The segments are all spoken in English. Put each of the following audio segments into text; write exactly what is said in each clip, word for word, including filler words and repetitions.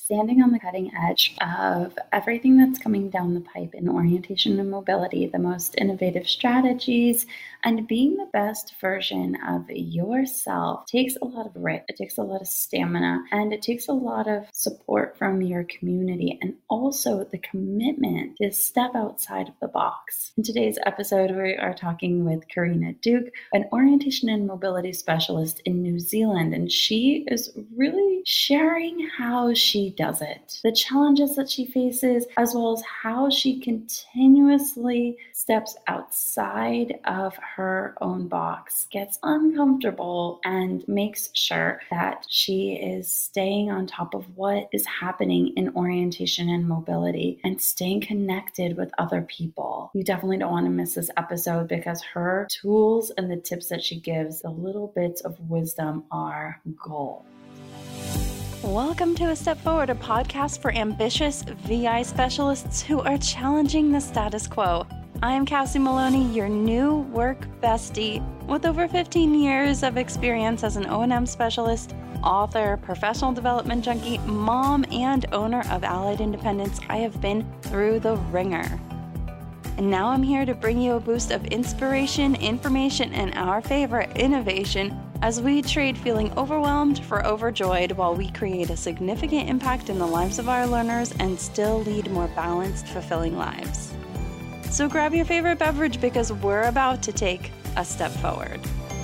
standing on the cutting edge of everything that's coming down the pipe in orientation and mobility, the most innovative strategies, and being the best version of yourself takes a lot of grit, it takes a lot of stamina, and it takes a lot of support from your community, and also the commitment to step outside of the box. In today's episode, we are talking with Karina Duke, an orientation and mobility specialist in New Zealand, and she is really sharing how she does it, the challenges that she faces, as well as how she continuously steps outside of her own box, gets uncomfortable, and makes sure that she is staying on top of what is happening in orientation and mobility and staying connected with other people. You definitely don't want to miss this episode because her tools and the tips that she gives, the little bits of wisdom, are gold. Welcome to A Step Forward, a podcast for ambitious V I specialists who are challenging the status quo. I am Cassie Maloney, your new work bestie. With over fifteen years of experience as an O and M specialist, author, professional development junkie, mom, and owner of Allied Independence, I have been through the ringer. And now I'm here to bring you a boost of inspiration, information, and our favorite, innovation, as we trade feeling overwhelmed for overjoyed while we create a significant impact in the lives of our learners and still lead more balanced, fulfilling lives. So grab your favorite beverage because we're about to take a step forward.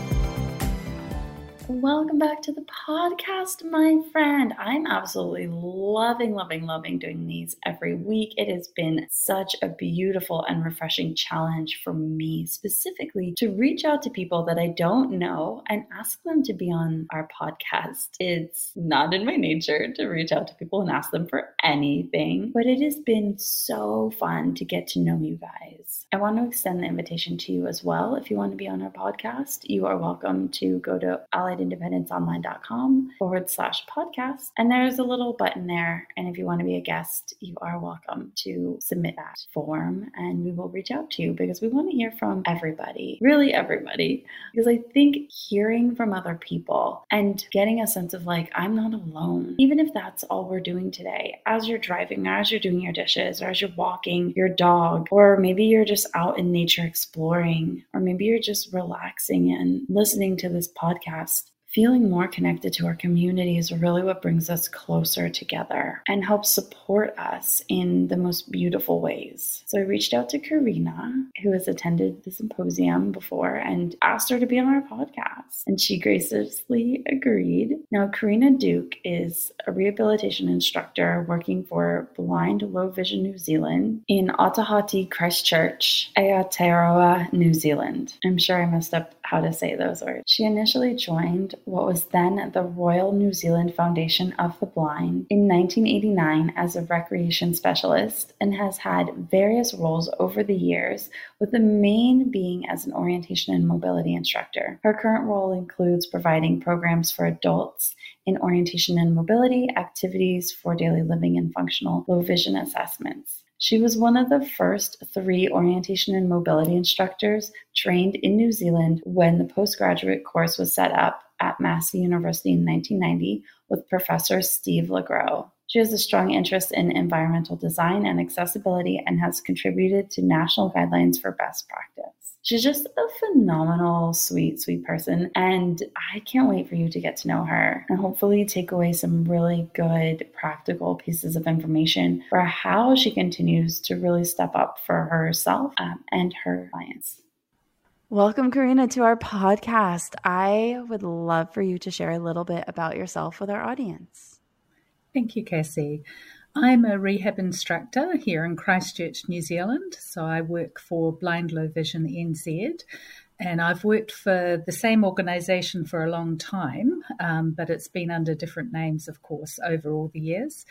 Welcome back to the podcast, my friend. I'm absolutely loving, loving, loving doing these every week. It has been such a beautiful and refreshing challenge for me, specifically to reach out to people that I don't know and ask them to be on our podcast. It's not in my nature to reach out to people and ask them for anything, but it has been so fun to get to know you guys. I want to extend the invitation to you as well. If you want to be on our podcast, you are welcome to go to allied independence online dot com forward slash podcast. And there's a little button there. And if you want to be a guest, you are welcome to submit that form and we will reach out to you because we want to hear from everybody, really everybody. Because I think hearing from other people and getting a sense of like, I'm not alone, even if that's all we're doing today, as you're driving, or as you're doing your dishes, or as you're walking your dog, or maybe you're just out in nature exploring, or maybe you're just relaxing and listening to this podcast. Feeling more connected to our community is really what brings us closer together and helps support us in the most beautiful ways. So I reached out to Karina, who has attended the symposium before, and asked her to be on our podcast. And she graciously agreed. Now, Karina Duke is a rehabilitation instructor working for Blind Low Vision New Zealand in Otahati Christchurch, Aotearoa, New Zealand. I'm sure I messed up how to say those words. She initially joined what was then the Royal New Zealand Foundation of the Blind in nineteen eighty-nine as a recreation specialist and has had various roles over the years, with the main being as an orientation and mobility instructor. Her current role includes providing programs for adults in orientation and mobility, activities for daily living, and functional low vision assessments. She was one of the first three orientation and mobility instructors trained in New Zealand when the postgraduate course was set up at Massey University in nineteen ninety with Professor Steve LeGros. She has a strong interest in environmental design and accessibility and has contributed to national guidelines for best practice. She's just a phenomenal, sweet, sweet person, and I can't wait for you to get to know her and hopefully take away some really good practical pieces of information for how she continues to really step up for herself um, and her clients. Welcome, Karina, to our podcast. I would love for you to share a little bit about yourself with our audience. Thank you, Cassie. I'm a rehab instructor here in Christchurch, New Zealand. So I work for Blind Low Vision N Z, and I've worked for the same organisation for a long time, um, but it's been under different names, of course, over all the years.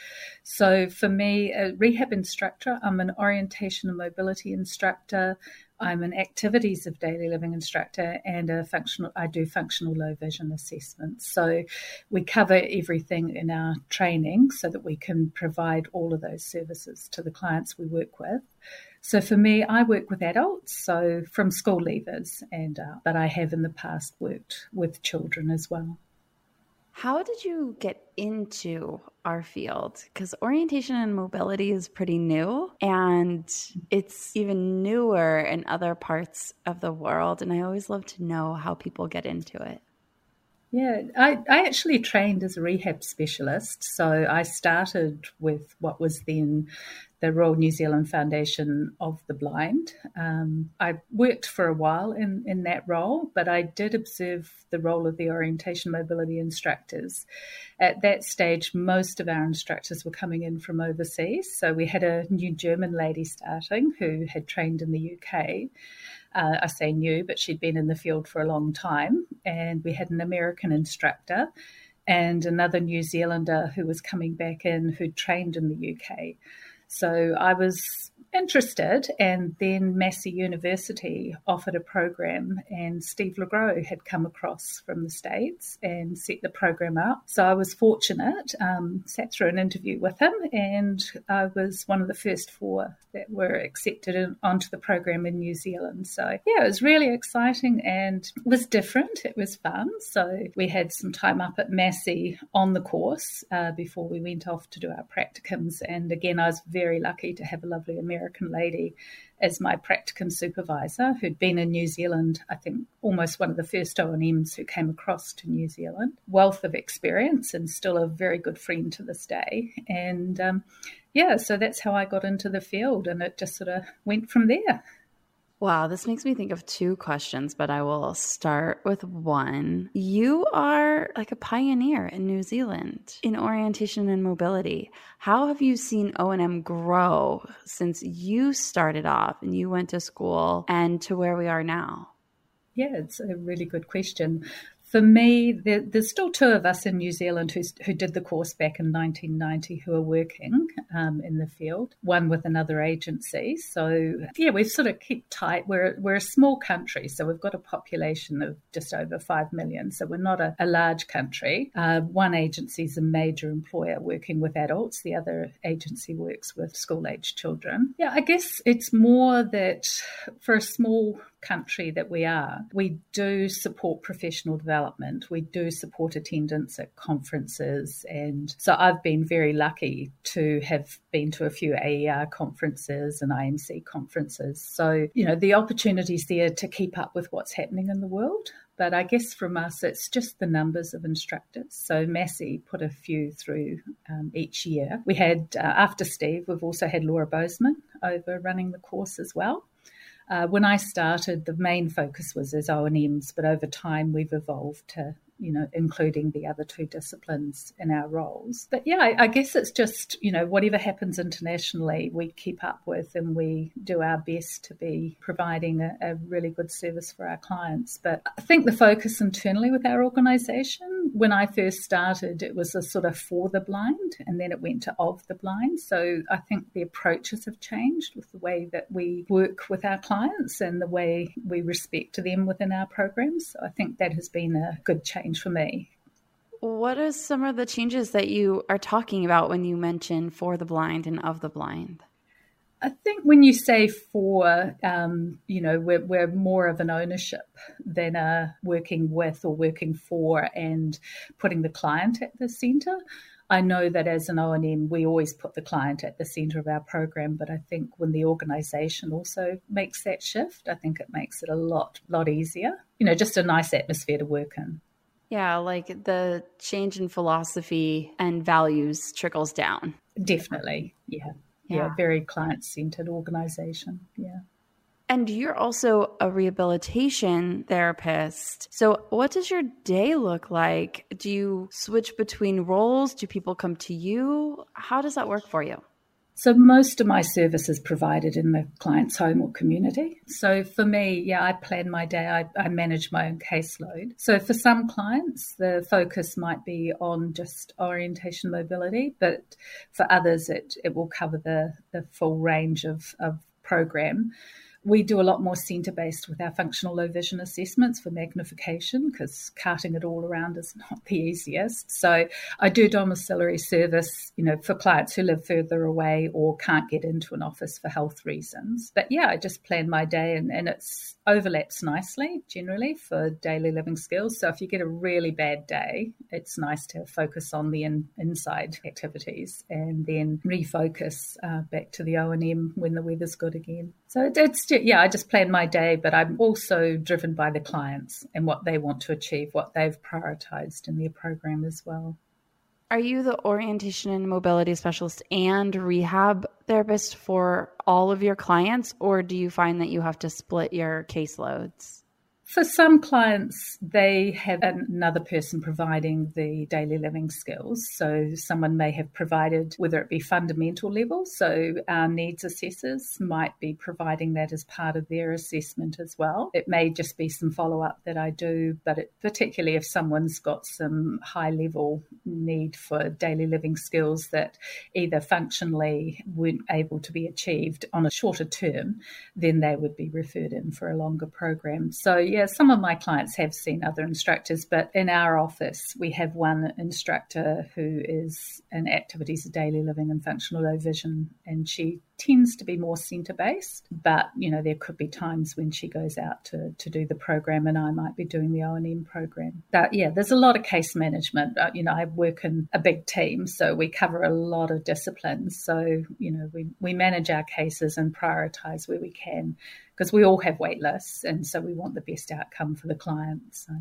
So for me, a rehab instructor, I'm an orientation and mobility instructor. I'm an activities of daily living instructor and a functional. I do functional low vision assessments. So we cover everything in our training so that we can provide all of those services to the clients we work with. So for me, I work with adults, so from school leavers, and uh, but I have in the past worked with children as well. How did you get into our field? Because orientation and mobility is pretty new, and it's even newer in other parts of the world. And I always love to know how people get into it. Yeah, I, I actually trained as a rehab specialist. So I started with what was then the Royal New Zealand Foundation of the Blind. Um, I worked for a while in, in that role, but I did observe the role of the orientation mobility instructors. At that stage, most of our instructors were coming in from overseas. So we had a new German lady starting who had trained in the U K. Uh, I say new, but she'd been in the field for a long time. And we had an American instructor and another New Zealander who was coming back in who'd trained in the U K. So I was interested, and then Massey University offered a program, and Steve LeGros had come across from the States and set the program up. So I was fortunate, um, sat through an interview with him, and I was one of the first four that were accepted in, onto the program in New Zealand. So yeah, it was really exciting and it was different. It was fun. So we had some time up at Massey on the course uh, before we went off to do our practicums. And again, I was very lucky to have a lovely American lady as my practicum supervisor who'd been in New Zealand, I think almost one of the first O and Ms who came across to New Zealand. Wealth of experience and still a very good friend to this day. And um, yeah, so that's how I got into the field, and it just sort of went from there. Wow, this makes me think of two questions, but I will start with one. You are like a pioneer in New Zealand in orientation and mobility. How have you seen O and M grow since you started off and you went to school and to where we are now? Yeah, it's a really good question. For me, there, there's still two of us in New Zealand who, who did the course back in nineteen ninety who are working um, in the field, one with another agency. So, yeah, we've sort of kept tight. We're, we're a small country, so we've got a population of just over five million. So we're not a, a large country. Uh, one agency is a major employer working with adults. The other agency works with school-aged children. Yeah, I guess it's more that for a small country that we are, we do support professional development. We do support attendance at conferences. And so I've been very lucky to have been to a few A E R conferences and I M C conferences. So, you know, the opportunity's there to keep up with what's happening in the world. But I guess from us, it's just the numbers of instructors. So Massey put a few through um, each year. We had, uh, after Steve, we've also had Laura Bozeman over running the course as well. Uh, when I started, the main focus was as O and Ms, but over time we've evolved to, you know, including the other two disciplines in our roles. But yeah, I, I guess it's just, you know, whatever happens internationally, we keep up with and we do our best to be providing a, a really good service for our clients. But I think the focus internally with our organisation, when I first started, it was a sort of for the blind, and then it went to of the blind. So I think the approaches have changed with the way that we work with our clients and the way we respect them within our programs. So I think that has been a good change for me. What are some of the changes that you are talking about when you mention for the blind and of the blind? I think when you say for, um, you know, we're, we're more of an ownership than a working with or working for and putting the client at the centre. I know that as an O and M, we always put the client at the centre of our program, but I think when the organisation also makes that shift, I think it makes it a lot, lot easier. You know, just a nice atmosphere to work in. Yeah, like the change in philosophy and values trickles down. Definitely, yeah. Yeah, yeah very client-centred organisation, yeah. And you're also a rehabilitation therapist. So what does your day look like? Do you switch between roles? Do people come to you? How does that work for you? So most of my service is provided in the client's home or community. So for me, yeah, I plan my day. I, I manage my own caseload. So for some clients, the focus might be on just orientation mobility, but for others, it, it will cover the, the full range of, of program. We do a lot more centre-based with our functional low vision assessments for magnification because carting it all around is not the easiest. So I do domiciliary service, you know, for clients who live further away or can't get into an office for health reasons. But yeah, I just plan my day and, and it's overlaps nicely generally for daily living skills. So if you get a really bad day, it's nice to focus on the in, inside activities and then refocus uh, back to the O and M when the weather's good again. So it, it's, yeah, I just plan my day, but I'm also driven by the clients and what they want to achieve, what they've prioritized in their program as well. Are you the orientation and mobility specialist and rehab therapist for all of your clients, or do you find that you have to split your caseloads? For some clients, they have another person providing the daily living skills. So someone may have provided, whether it be fundamental level, so our needs assessors might be providing that as part of their assessment as well. It may just be some follow-up that I do, but it, particularly if someone's got some high-level need for daily living skills that either functionally weren't able to be achieved on a shorter term, then they would be referred in for a longer program. So, yeah, some of my clients have seen other instructors, but in our office, we have one instructor who is in activities of daily living and functional low vision, and she tends to be more centre-based, but, you know, there could be times when she goes out to, to do the program and I might be doing the O and M program. But, yeah, there's a lot of case management. Uh, you know, I work in a big team, so we cover a lot of disciplines. So, you know, we, we manage our cases and prioritise where we can, because we all have wait lists, and so we want the best outcome for the client. So.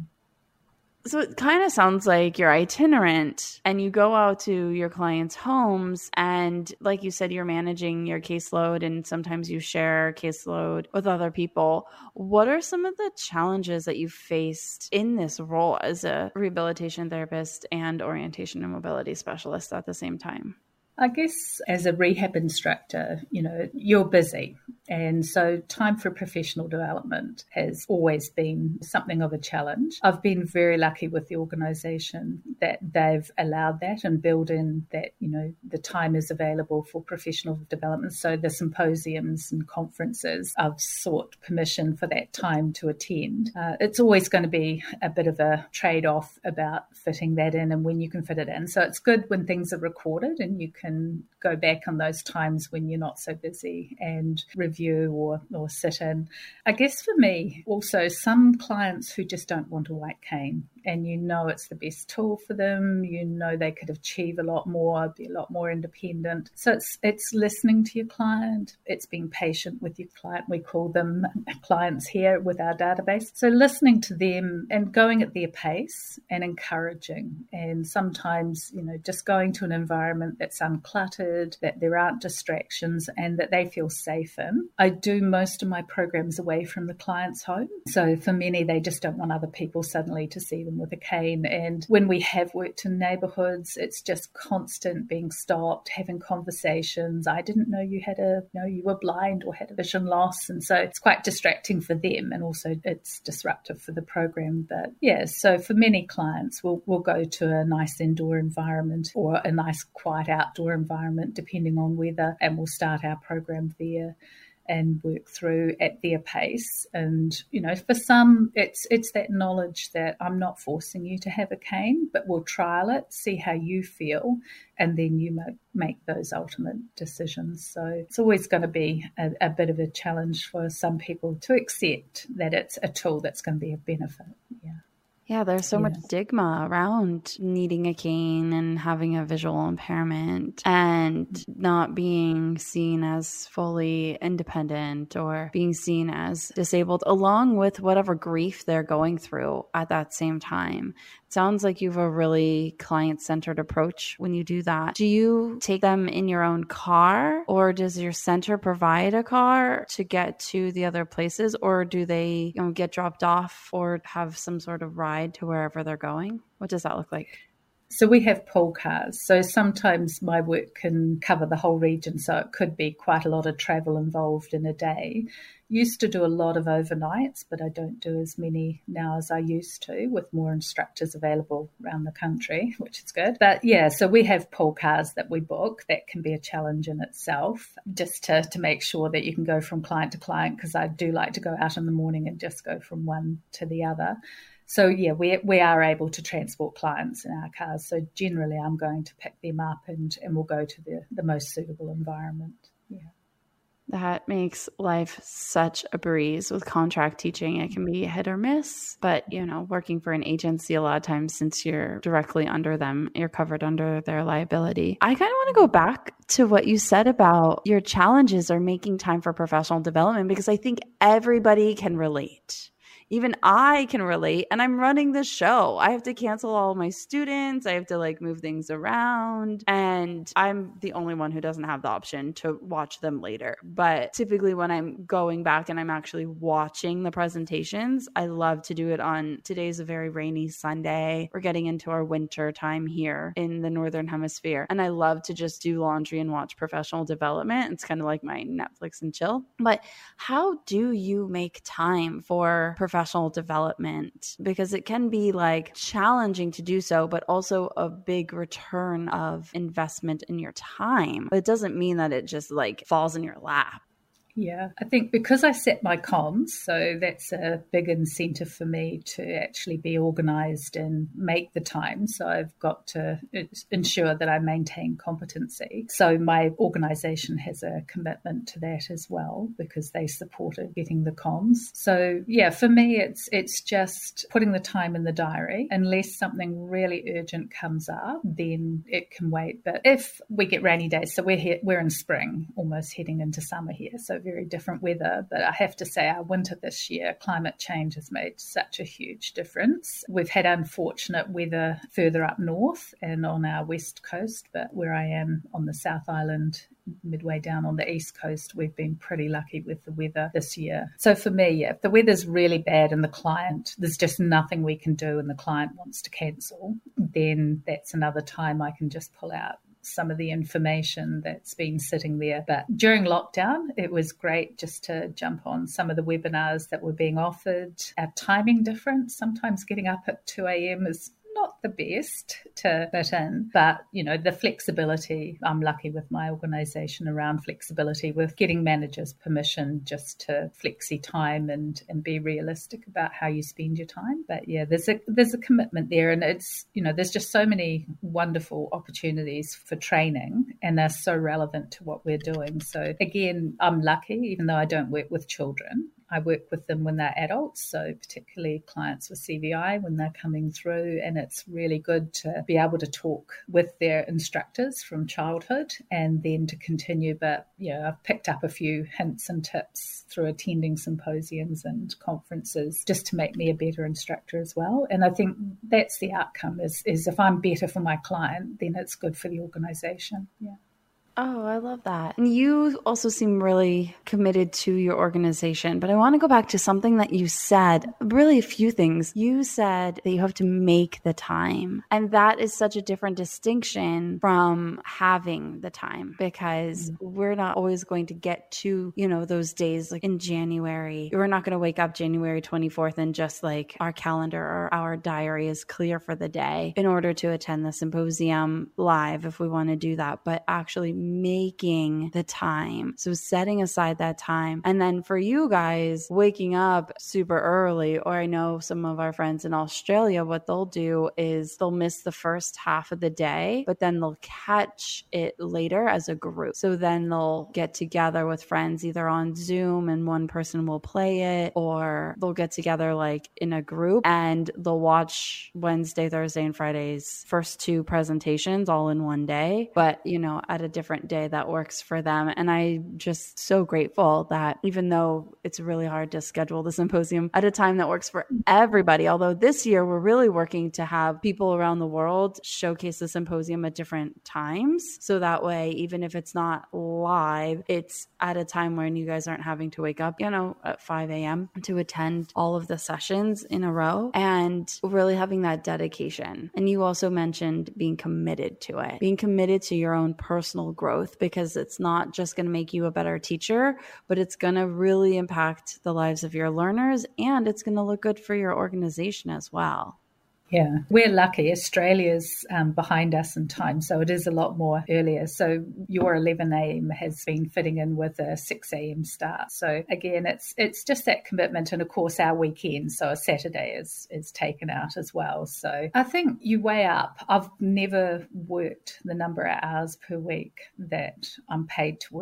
So it kind of sounds like you're itinerant and you go out to your clients' homes and, like you said, you're managing your caseload and sometimes you share caseload with other people. What are some of the challenges that you've faced in this role as a rehabilitation therapist and orientation and mobility specialist at the same time? I guess as a rehab instructor, you know, you're busy. And so time for professional development has always been something of a challenge. I've been very lucky with the organisation that they've allowed that and built in that, you know, the time is available for professional development. So the symposiums and conferences, I've sought permission for that time to attend. Uh, it's always going to be a bit of a trade-off about fitting that in and when you can fit it in. So it's good when things are recorded and you can and go back on those times when you're not so busy and review or, or sit in. I guess for me, also some clients who just don't want a white cane and you know it's the best tool for them, you know they could achieve a lot more, be a lot more independent. So it's it's listening to your client, it's being patient with your client. We call them clients here with our database. So listening to them and going at their pace and encouraging. And sometimes, you know, just going to an environment that's uncluttered, that there aren't distractions and that they feel safe in. I do most of my programs away from the client's home. So for many, they just don't want other people suddenly to see them with a cane. And when we have worked in neighbourhoods, it's just constant being stopped, having conversations. I didn't know you had a, you know, you were blind or had a vision loss. And so it's quite distracting for them and also it's disruptive for the program. But yeah, so for many clients, we'll, we'll go to a nice indoor environment or a nice quiet outdoor environment, depending on weather, and we'll start our program there and work through at their pace. And, you know, for some, it's it's that knowledge that I'm not forcing you to have a cane, but we'll trial it, see how you feel, and then you make, make those ultimate decisions. So it's always going to be a, a bit of a challenge for some people to accept that it's a tool that's going to be a benefit. Yeah. Yeah, there's so yeah. much stigma around needing a cane and having a visual impairment and not being seen as fully independent or being seen as disabled, along with whatever grief they're going through at that same time. It sounds like you have a really client-centered approach when you do that. Do you take them in your own car, or does your center provide a car to get to the other places, or do they, you know, get dropped off or have some sort of ride to wherever they're going? What does that look like? So we have pool cars. So sometimes my work can cover the whole region. So it could be quite a lot of travel involved in a day. Used to do a lot of overnights, but I don't do as many now as I used to, with more instructors available around the country, which is good. But yeah, so we have pool cars that we book. That can be a challenge in itself, just to, to make sure that you can go from client to client, because I do like to go out in the morning and just go from one to the other. So, yeah, we we are able to transport clients in our cars. So generally I'm going to pick them up and, and we'll go to the, the most suitable environment. Yeah. That makes life such a breeze. With contract teaching, it can be hit or miss, but you know, working for an agency, a lot of times, since you're directly under them, you're covered under their liability. I kind of want to go back to what you said about your challenges are making time for professional development, because I think everybody can relate. Even I can relate, and I'm running the show. I have to cancel all my students. I have to like move things around, and I'm the only one who doesn't have the option to watch them later. But typically when I'm going back and I'm actually watching the presentations, I love to do it on, today's a very rainy Sunday. We're getting into our winter time here in the Northern Hemisphere. And I love to just do laundry and watch professional development. It's kind of like my Netflix and chill. But how do you make time for professional professional development? Because it can be like challenging to do so, but also a big return of investment in your time. But it doesn't mean that it just like falls in your lap. Yeah, I think because I set my comms, so that's a big incentive for me to actually be organised and make the time. So I've got to ensure that I maintain competency. So my organisation has a commitment to that as well, because they supported getting the comms. So yeah, for me, it's it's just putting the time in the diary. Unless something really urgent comes up, then it can wait. But if we get rainy days, so we're here, we're in spring, almost heading into summer here, so very different weather. But I have to say our winter this year, climate change has made such a huge difference. We've had unfortunate weather further up north and on our west coast, but where I am on the South Island, midway down on the east coast, we've been pretty lucky with the weather this year. So for me, yeah, if the weather's really bad and the client, there's just nothing we can do and the client wants to cancel, then that's another time I can just pull out some of the information that's been sitting there. But during lockdown, it was great just to jump on some of the webinars that were being offered. Our timing difference, sometimes getting up at two a.m. is not the best to fit in, but you know, the flexibility, I'm lucky with my organisation around flexibility with getting managers permission just to flexi time and and be realistic about how you spend your time. But yeah, there's a there's a commitment there, and it's, you know, there's just so many wonderful opportunities for training, and they're so relevant to what we're doing. So again, I'm lucky, even though I don't work with children. I work with them when they're adults, so particularly clients with C V I when they're coming through, and it's really good to be able to talk with their instructors from childhood and then to continue. But yeah, I've picked up a few hints and tips through attending symposiums and conferences just to make me a better instructor as well. And I think that's the outcome is, is if I'm better for my client, then it's good for the organisation. Yeah. Oh, I love that. And you also seem really committed to your organization. But I want to go back to something that you said, really a few things. You said that you have to make the time. And that is such a different distinction from having the time, because mm-hmm. we're not always going to get to, you know, those days like in January. We're not going to wake up January twenty-fourth and just like our calendar or our diary is clear for the day in order to attend the symposium live if we want to do that. But actually making the time. So setting aside that time. And then for you guys, waking up super early, or I know some of our friends in Australia, what they'll do is they'll miss the first half of the day, but then they'll catch it later as a group. So then they'll get together with friends either on Zoom and one person will play it, or they'll get together like in a group and they'll watch Wednesday, Thursday, and Friday's first two presentations all in one day, but you know, at a different day that works for them. And I'm just so grateful that even though it's really hard to schedule the symposium at a time that works for everybody, although this year we're really working to have people around the world showcase the symposium at different times. So that way, even if it's not live, it's at a time when you guys aren't having to wake up, you know, at five a.m. to attend all of the sessions in a row, and really having that dedication. And you also mentioned being committed to it, being committed to your own personal growth. Growth, because it's not just going to make you a better teacher, but it's going to really impact the lives of your learners, and it's going to look good for your organization as well. Yeah, we're lucky. Australia's um, behind us in time, so it is a lot more earlier. So your eleven a.m. has been fitting in with a six a.m. start. So again, it's it's just that commitment, and of course our weekend, so a Saturday is is taken out as well. So I think you weigh up. I've never worked the number of hours per week that I'm paid to work.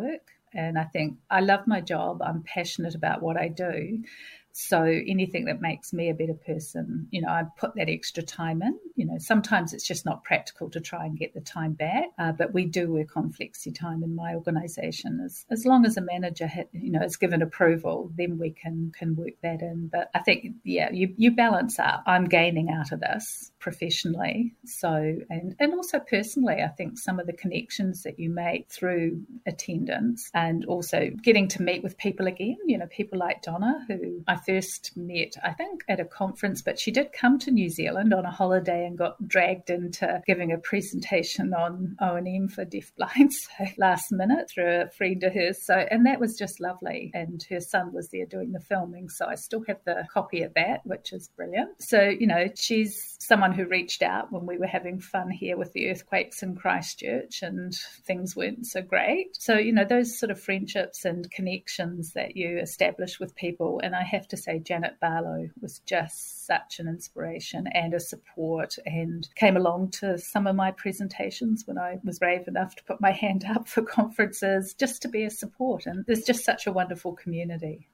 And I think I love my job. I'm passionate about what I do. So anything that makes me a better person, you know, I put that extra time in. You know, sometimes it's just not practical to try and get the time back, uh, but we do work on flexi time in my organisation. As as long as a manager, ha- you know, is given approval, then we can can work that in. But I think, yeah, you you balance out. I'm gaining out of this professionally, so and and also personally. I think some of the connections that you make through attendance and also getting to meet with people again. You know, people like Donna, who I first met, I think, at a conference, but she did come to New Zealand on a holiday and got dragged into giving a presentation on O and M for deafblind, so last minute through a friend of hers. So, and that was just lovely. And her son was there doing the filming, so I still have the copy of that, which is brilliant. So, you know, she's someone who reached out when we were having fun here with the earthquakes in Christchurch and things weren't so great. So, you know, those sort of friendships and connections that you establish with people. And I have to say Janet Barlow was just such an inspiration and a support, and came along to some of my presentations when I was brave enough to put my hand up for conferences just to be a support. And there's just such a wonderful community.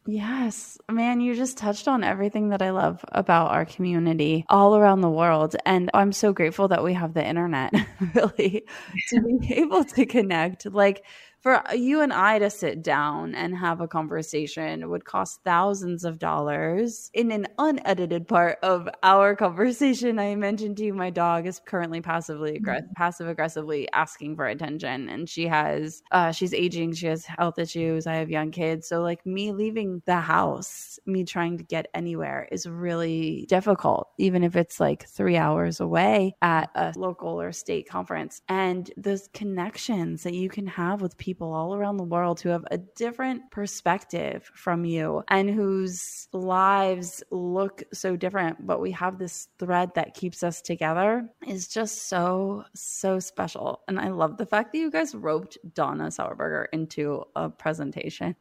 Yes, man, you just touched on everything that I love about our community all around the world. And I'm so grateful that we have the internet, really, to be able to connect. Like, for you and I to sit down and have a conversation would cost thousands of dollars. In an unedited part of our conversation, I mentioned to you my dog is currently passively aggressive, mm-hmm. passive aggressively asking for attention, and she has uh, she's aging, she has health issues. I have young kids, so like me leaving the house, me trying to get anywhere is really difficult, even if it's like three hours away at a local or state conference. And those connections that you can have with people people all around the world who have a different perspective from you and whose lives look so different, but we have this thread that keeps us together is just so, so special. And I love the fact that you guys roped Donna Sauerberger into a presentation.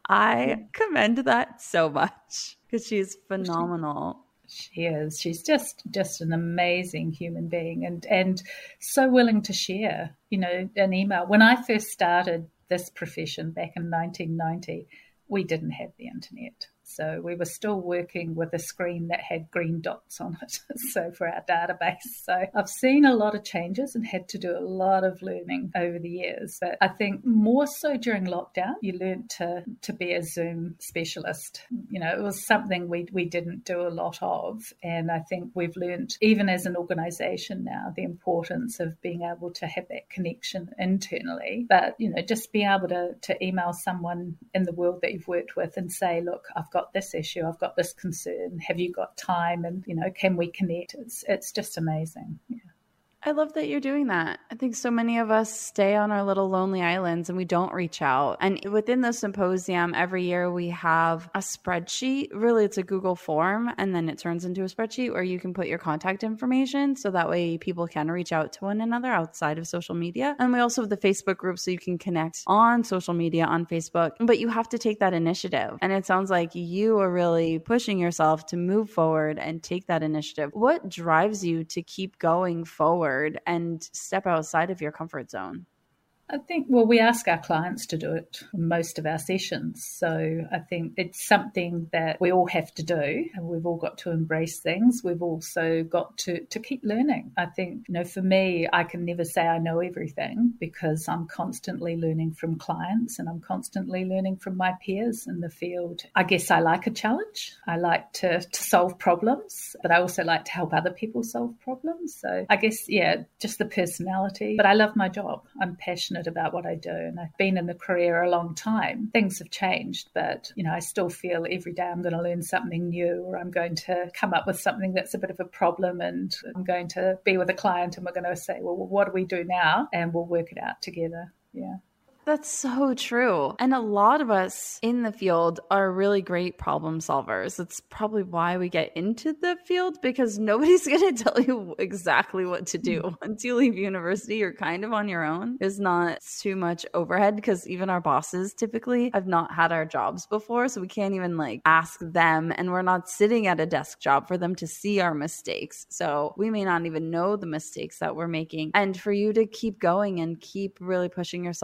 I commend that so much because she's phenomenal. She is. She's just just an amazing human being, and and so willing to share, you know, an email. When I first started this profession back in nineteen ninety, we didn't have the internet. So we were still working with a screen that had green dots on it, so for our database. So I've seen a lot of changes and had to do a lot of learning over the years. But I think more so during lockdown, you learned to, to be a Zoom specialist. You know, it was something we, we didn't do a lot of. And I think we've learned, even as an organisation now, the importance of being able to have that connection internally. But, you know, just being able to, to email someone in the world that you've worked with and say, look, I've got this issue, I've got this concern, have you got time, and you know, can we connect? It's it's just amazing. Yeah. I love that you're doing that. I think so many of us stay on our little lonely islands and we don't reach out. And within the symposium, every year we have a spreadsheet. Really, it's a Google form, and then it turns into a spreadsheet where you can put your contact information so that way people can reach out to one another outside of social media. And we also have the Facebook group so you can connect on social media on Facebook, but you have to take that initiative. And it sounds like you are really pushing yourself to move forward and take that initiative. What drives you to keep going forward and step outside of your comfort zone? I think, well, we ask our clients to do it in most of our sessions. So I think it's something that we all have to do, and we've all got to embrace things. We've also got to, to keep learning. I think, you know, for me, I can never say I know everything because I'm constantly learning from clients and I'm constantly learning from my peers in the field. I guess I like a challenge. I like to, to solve problems, but I also like to help other people solve problems. So I guess, yeah, just the personality. But I love my job. I'm passionate about what I do, and I've been in the career a long time. Things have changed, but you know, I still feel every day I'm going to learn something new, or I'm going to come up with something that's a bit of a problem, and I'm going to be with a client and we're going to say, well, what do we do now? And we'll work it out together. Yeah. That's so true. And a lot of us in the field are really great problem solvers. It's probably why we get into the field, because nobody's going to tell you exactly what to do. Once you leave university, you're kind of on your own. There's not too much overhead because even our bosses typically have not had our jobs before. So we can't even like ask them, and we're not sitting at a desk job for them to see our mistakes. So we may not even know the mistakes that we're making. And for you to keep going and keep really pushing yourself out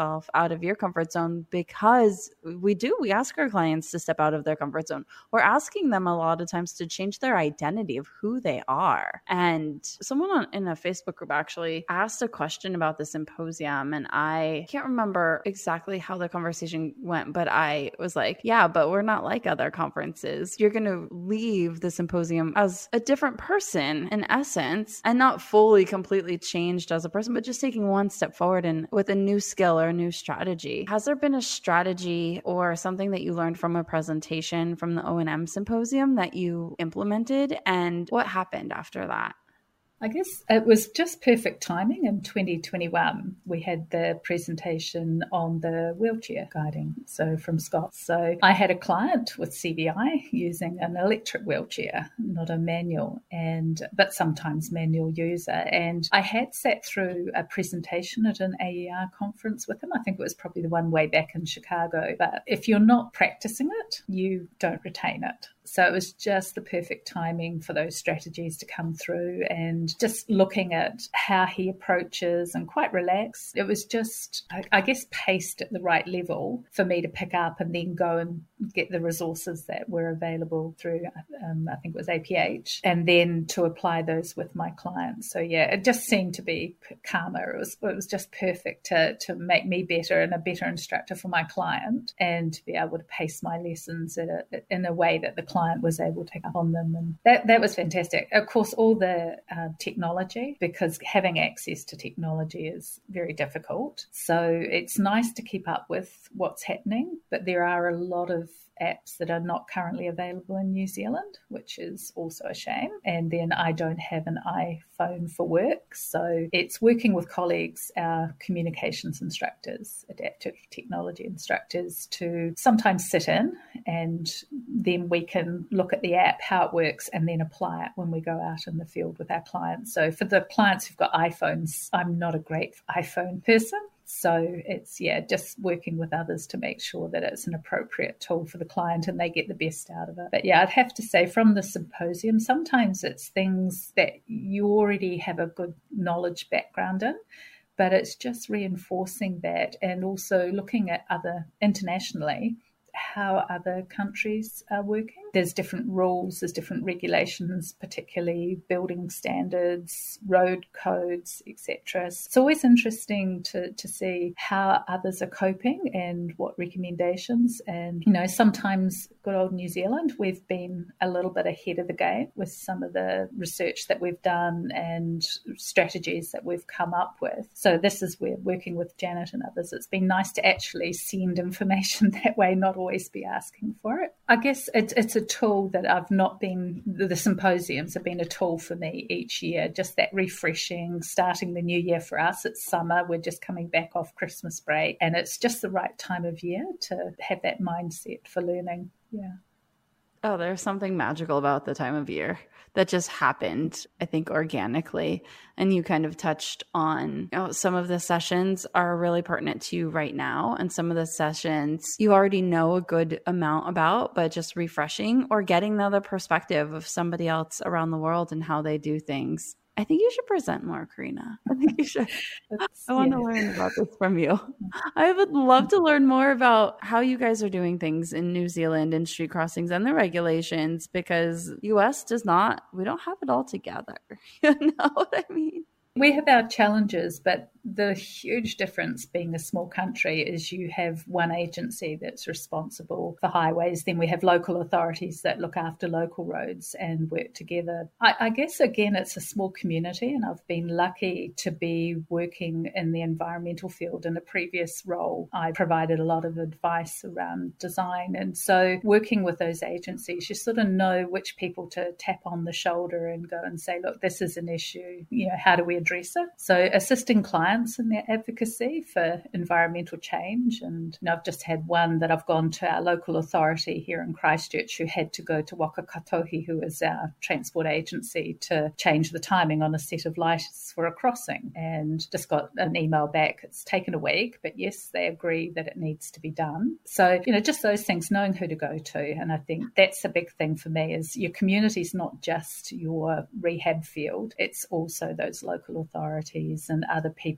out of your comfort zone, because we do, we ask our clients to step out of their comfort zone. We're asking them a lot of times to change their identity of who they are. And someone on, in a Facebook group actually asked a question about the symposium, and I can't remember exactly how the conversation went, but I was like, yeah, but we're not like other conferences. You're going to leave the symposium as a different person in essence, and not fully completely changed as a person, but just taking one step forward and with a new skill or a new strategy. Has there been a strategy or something that you learned from a presentation from the O and M symposium that you implemented, and what happened after that? I guess it was just perfect timing. In twenty twenty-one, we had the presentation on the wheelchair guiding, so from Scott. So I had a client with C B I using an electric wheelchair, not a manual, and but sometimes manual user. And I had sat through a presentation at an A E R conference with him. I think it was probably the one way back in Chicago. But if you're not practicing it, you don't retain it. So it was just the perfect timing for those strategies to come through, and just looking at how he approaches and quite relaxed. It was just, I guess, paced at the right level for me to pick up and then go and get the resources that were available through, um, I think it was A P H, and then to apply those with my clients. So yeah, it just seemed to be calmer. It was, it was just perfect to, to make me better and a better instructor for my client, and to be able to pace my lessons in a, in a way that the client was able to pick up on them. And that, that was fantastic. Of course, all the uh, technology, because having access to technology is very difficult. So it's nice to keep up with what's happening, but there are a lot of apps that are not currently available in New Zealand, which is also a shame. And then I don't have an iPhone for work. So it's working with colleagues, our communications instructors, adaptive technology instructors, to sometimes sit in, and then we can look at the app, how it works, and then apply it when we go out in the field with our clients. So for the clients who've got iPhones, I'm not a great iPhone person. So it's, yeah, just working with others to make sure that it's an appropriate tool for the client and they get the best out of it. But yeah, I'd have to say from the symposium, sometimes it's things that you already have a good knowledge background in, but it's just reinforcing that, and also looking at other internationally, how other countries are working. There's different rules, there's different regulations, particularly building standards, road codes, et cetera. It's always interesting to, to see how others are coping and what recommendations. And, you know, sometimes good old New Zealand, we've been a little bit ahead of the game with some of the research that we've done and strategies that we've come up with. So this is where, working with Janet and others, it's been nice to actually send information that way, not always be asking for it. I guess it's, it's a tool that I've not been, the symposiums have been a tool for me each year, just that refreshing, starting the new year for us. It's summer, we're just coming back off Christmas break, and it's just the right time of year to have that mindset for learning. Yeah. Oh, there's something magical about the time of year that just happened, I think, organically. And you kind of touched on, you know, some of the sessions are really pertinent to you right now. And some of the sessions you already know a good amount about, but just refreshing or getting the other perspective of somebody else around the world and how they do things. I think you should present more, Karina. I think you should. I want yeah. to learn about this from you. I would love to learn more about how you guys are doing things in New Zealand and street crossings and the regulations, because U S does not, we don't have it all together. You know what I mean? We have our challenges, but the huge difference being a small country is you have one agency that's responsible for highways. Then we have local authorities that look after local roads and work together. I, I guess, again, it's a small community, and I've been lucky to be working in the environmental field. In a previous role, I provided a lot of advice around design. And so working with those agencies, you sort of know which people to tap on the shoulder and go and say, look, this is an issue. You know, how do we address it? So assisting clients in their advocacy for environmental change. And you know, I've just had one that I've gone to our local authority here in Christchurch, who had to go to Waka Katohi, who is our transport agency, to change the timing on a set of lights for a crossing, and just got an email back. It's taken a week, but yes, they agree that it needs to be done. So, you know, just those things, knowing who to go to. And I think that's a big thing for me, is your community's not just your rehab field. It's also those local authorities and other people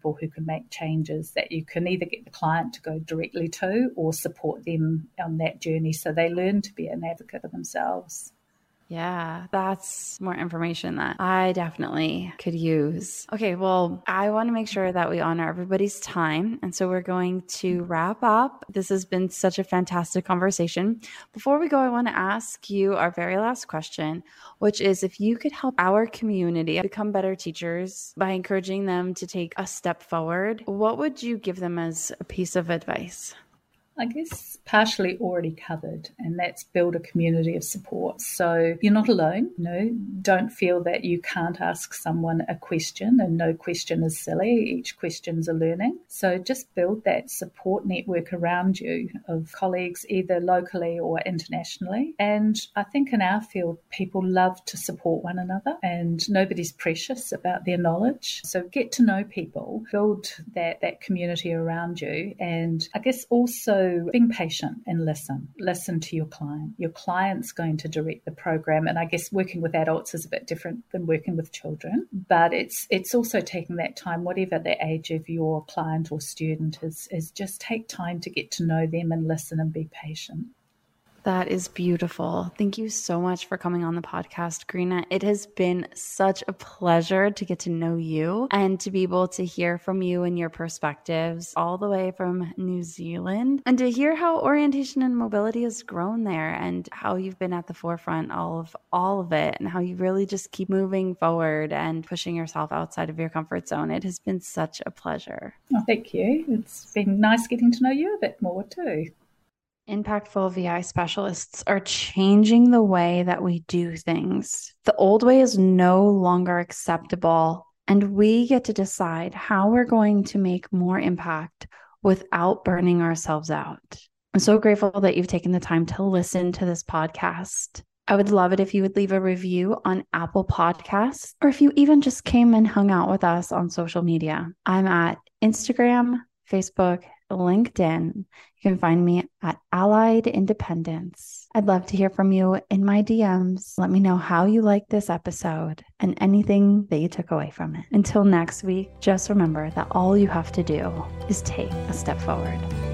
people who can make changes that you can either get the client to go directly to or support them on that journey so they learn to be an advocate for themselves. Yeah, that's more information that I definitely could use. Okay, well, I want to make sure that we honor everybody's time. And so we're going to wrap up. This has been such a fantastic conversation. Before we go, I want to ask you our very last question, which is if you could help our community become better teachers by encouraging them to take a step forward, what would you give them as a piece of advice? I guess partially already covered, and that's build a community of support. So you're not alone. You know, don't feel that you can't ask someone a question, and no question is silly. Each question's a learning. So just build that support network around you of colleagues, either locally or internationally. And I think in our field, people love to support one another, and nobody's precious about their knowledge. So get to know people, build that, that community around you, and I guess also being patient and listen. Listen to your client. Your client's going to direct the program, and I guess working with adults is a bit different than working with children, but it's it's also taking that time, whatever the age of your client or student is, is just take time to get to know them and listen and be patient. That is beautiful. Thank you so much for coming on the podcast, Karina. It has been such a pleasure to get to know you and to be able to hear from you and your perspectives all the way from New Zealand, and to hear how orientation and mobility has grown there and how you've been at the forefront all of all of it and how you really just keep moving forward and pushing yourself outside of your comfort zone. It has been such a pleasure. Oh, thank you. It's been nice getting to know you a bit more too. Impactful V I specialists are changing the way that we do things. The old way is no longer acceptable, and we get to decide how we're going to make more impact without burning ourselves out. I'm so grateful that you've taken the time to listen to this podcast. I would love it if you would leave a review on Apple Podcasts, or if you even just came and hung out with us on social media. I'm at Instagram, Facebook, LinkedIn. You can find me at Allied Independence. I'd love to hear from you in my D Ms. Let me know how you liked this episode and anything that you took away from it. Until next week, just remember that all you have to do is take a step forward.